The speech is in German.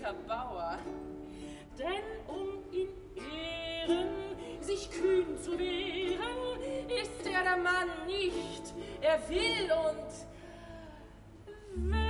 Herr Bauer. Denn um in Ehren sich kühn zu wehren, ist er der Mann nicht. Er will und